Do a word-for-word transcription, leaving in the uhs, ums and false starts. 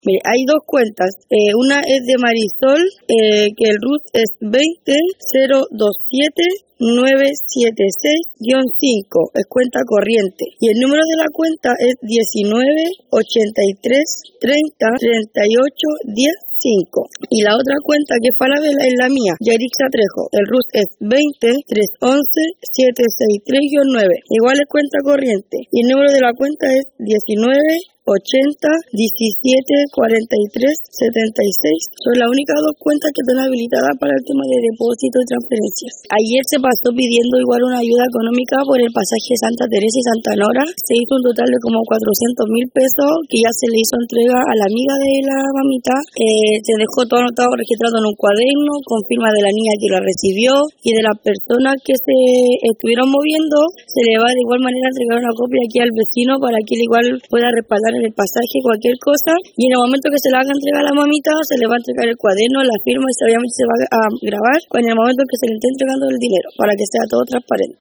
Mire, hay dos cuentas. Eh, una es de Marisol, eh, que el R U T es veinte cero veintisiete nueve setenta y seis cinco, es cuenta corriente. Y el número de la cuenta es diecinueve ochenta y tres treinta treinta y ocho diez cinco. Y la otra cuenta que es para la vela es la mía, Yarixa Trejo. El R U T es veinte trescientos once setecientos sesenta y tres nueve. Igual es cuenta corriente. Y el número de la cuenta es diecinueve ochenta diecisiete cuarenta y tres setenta y seis. Son las únicas dos cuentas que están habilitadas para el tema de depósitos y transferencias. Ayer se pasó pidiendo igual una ayuda económica por el pasaje Santa Teresa y Santa Nora. Se hizo un total de como cuatrocientos mil pesos que ya se le hizo entrega a la amiga de la mamita. Eh, se dejó todo anotado, registrado en un cuaderno con firma de la niña que la recibió y de las personas que se estuvieron moviendo. Se le va de igual manera a entregar una copia aquí al vecino para que él igual pueda respaldar en el pasaje cualquier cosa, y en el momento que se le haga entregar a la mamita se le va a entregar el cuaderno, la firma, y obviamente se va a grabar en el momento que se le esté entregando el dinero para que sea todo transparente.